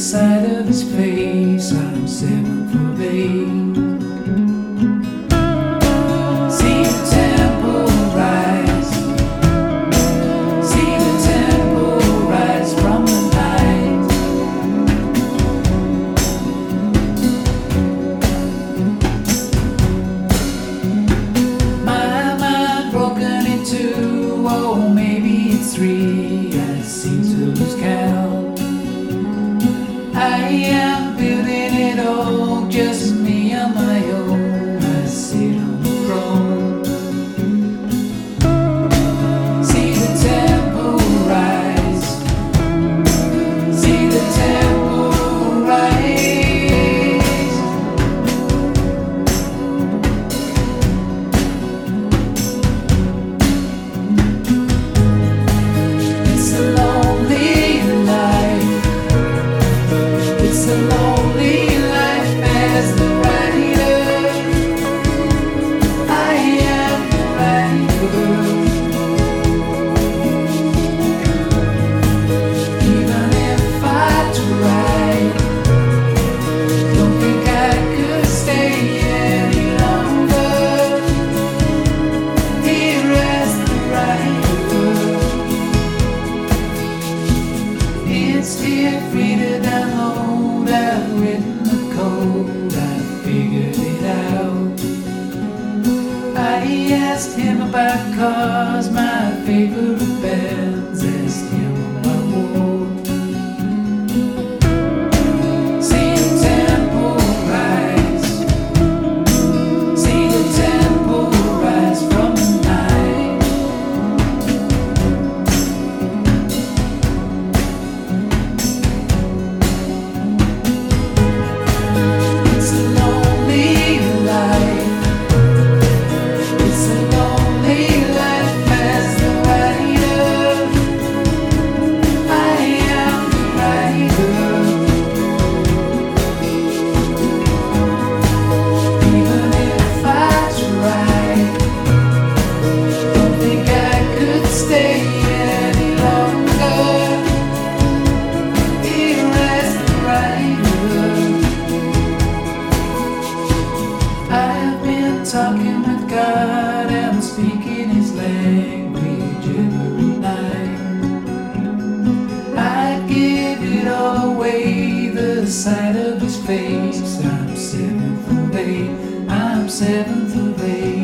sight of his face, I'm seventh of eight. See the tempo rise, see the tempo rise from the night. My mind broken in two, oh maybe it's three, I seem to lose count. I am building it all, just me on my own. I sit on the throne. See the tempo rise, see the tempo rise. It's a lonely life. It's a lonely life as the writer. I am the writer. Even if I tried, don't think I could stay any longer here as the writer. It's here free to download. I've written the code, I figured it out. I asked him about cars, my favorite bands, asked him about war. See the tempo rise, see the tempo rise from the night. It's a lonely life. It's a lonely life as the writer. I am the writer. Even if I tried, don't think I could stay any longer here as the writer. I've been talking with God and speaking His language every night. I'd give it all away, the sight of His face. I'm seventh of eight. I'm seventh of eight.